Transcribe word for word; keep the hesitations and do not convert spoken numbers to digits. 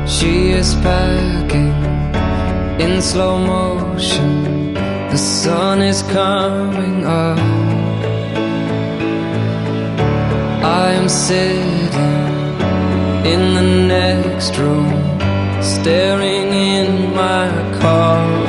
She is packing in slow motion. The sun is coming up. I am sitting in the next room, staring in my car.